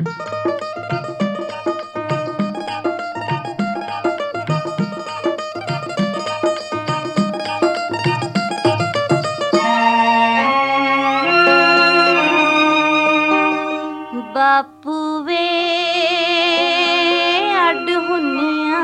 बापू वे अड हुन्नियां,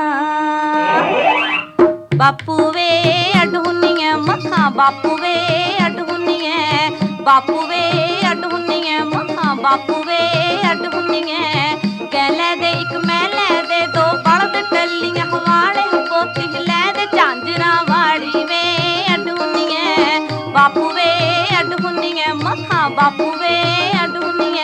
बापू वे अड हुन्नियां मक्खां, बापू वे अड हुन्नियां, बापू वे अड हुन्नियां मक्खां, बापू वे अड हुन्नियां। गैले दे इक मैले दे दो बलद टल्लियां, हवाले पोती लै दे झांजरां वाली वे अड हुन्नियां, बापू वे अड हुन्नियां मक्खां, बापू वे अड हुन्नियां।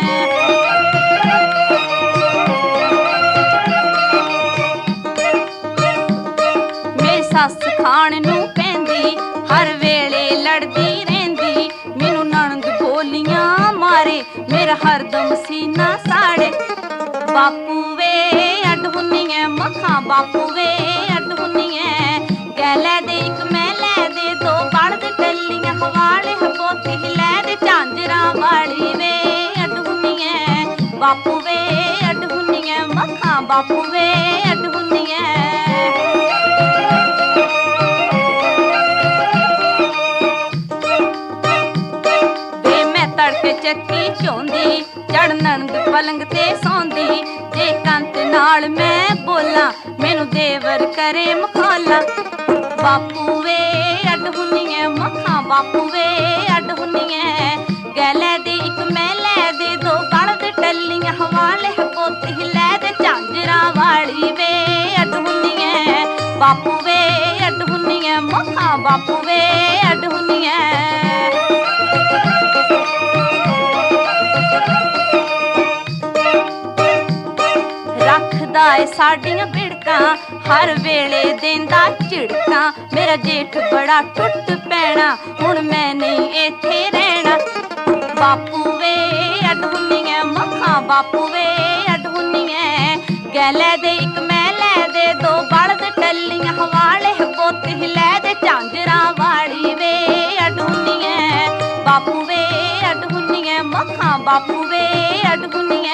सस खाण नूं पैंदी हर वेले लड़दी रहिंदी, मैनू नणंद बोलियां मारे मेरा हरदम सीना साड़े। बापू वे अड हुन्नियां मक्खां, बापू वे अड हुन्नियां। गैले दे इक मैले दे दो बलद टल्लियां, हवाले पोती लै दे झांजरां वाली वे अड हुन्नियां, बापू वे अड हुन्नियां मक्खां, बापू वे अड हुन्नियां। ਚੱਕੀ ਝੋਂਦੀ ਚੜ ਨਣਦ ਪਲੰਗ ਤੇ ਸੌਂਦੀ, ਜੇ ਕੰਤ ਨਾਲ ਮੈਂ ਬੋਲਾਂ ਮੈਨੂੰ ਦੇਵਰ ਕਰੇ ਮਖੌਲਾ। ਬਾਪੂ ਵੇ ਅੱਡ ਹੁੰਨੀਆਂ ਮੱਖਾਂ, ਬਾਪੂ ਵੇ ਅੱਡ ਹੁੰਨੀਆਂ। ਗੈਲੇ ਦੇ ਇੱਕ ਮੈਲੇ ਦੇ ਦੋ ਬਲਦ ਟੱਲੀਆਂ, ਹਵਾਲੇ ਪੋਤੀ ਲੈ ਦੇ ਝਾਂਜਰਾਂ ਵਾਲੀ ਵੇ ਅੱਡ ਹੁੰਨੀਆਂ, ਬਾਪੂ ਵੇ ਅੱਡ ਹੁੰਨੀਆਂ ਮੱਖਾਂ, ਬਾਪੂ ਵੇ ਅੱਡ ਹੁੰਨੀਆਂ। ਰੱਖਦਾ ਏ ਸਾਡੀਆਂ ਬਿੜਕਾਂ ਹਰ ਵੇਲੇ ਦੇਂਦਾ ਝਿੜਕਾਂ, ਮੇਰਾ ਜੇਠ ਬੜਾ ਟੁੱਟ ਪੈਣਾ ਹੁਣ ਮੈਂ ਨਹੀਂ ਇੱਥੇ ਰਹਿਣਾ। ਬਾਪੂ ਵੇ ਅੱਡ ਹੁੰਨੀਆਂ ਮੱਖਾਂ, ਬਾਪੂ ਵੇ ਅੱਡ ਹੁੰਨੀਆਂ। ਗੈਲੇ ਦੇ ਇੱਕ ਮੈਲੇ ਦੇ ਦੋ ਬਲਦ ਟੱਲੀਆਂ, ਹਵਾਲੇ ਪੋਤੀ ਲੈ ਦੇ ਝਾਂਜਰਾਂ ਵਾਲੀ ਵੇ ਅੱਡ ਹੁੰਨੀਆਂ, ਬਾਪੂ ਵੇ ਅੱਡ ਹੁੰਨੀਆਂ ਮੱਖਾਂ, ਬਾਪੂ ਵੇ ਅੱਡ ਹੁੰਨੀਆਂ।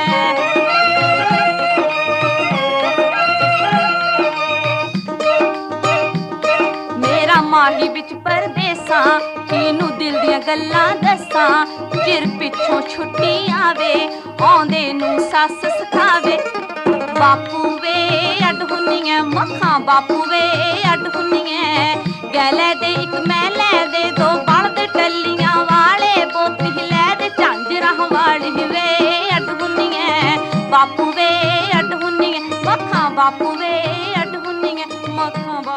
ਮਾਹੀ ਵਿੱਚ ਪਰਦੇਸਾਂ ਕਿਨੂੰ ਦਿਲ ਦੀਆਂ ਗੱਲਾਂ ਦੱਸਾਂ, ਚਿਰ ਪਿੱਛੋਂ ਛੁੱਟੀ ਆਵੇ ਆਉਂਦੇ ਨੂੰ ਸੱਸ ਸਿਖਾਵੇ। ਬਾਪੂ ਵੇ ਅੱਡ ਹੁੰਨੀਆਂ ਮੱਖਾਂ, ਬਾਪੂ ਵੇ ਅੱਡ ਹੁੰਨੀਆਂ। ਗੈਲੇ ਦੇ ਇੱਕ ਮੈਲੇ ਦੇ ਦੋ ਬਲਦ ਟੱਲੀਆਂ, ਵਾਲੇ ਪੋਤੀ ਲੈ ਦੇ ਝਾਂਜਰਾਂ ਵਾਲੀ ਵੇ ਅੱਡ ਹੁੰਨੀਆਂ, ਬਾਪੂ ਵੇ ਅੱਡ ਹੁੰਨੀਆਂ ਮੱਖਾਂ, ਬਾਪੂ ਵੇ ਅੱਡ ਹੁੰਨੀਆਂ ਮੱਖਾਂ।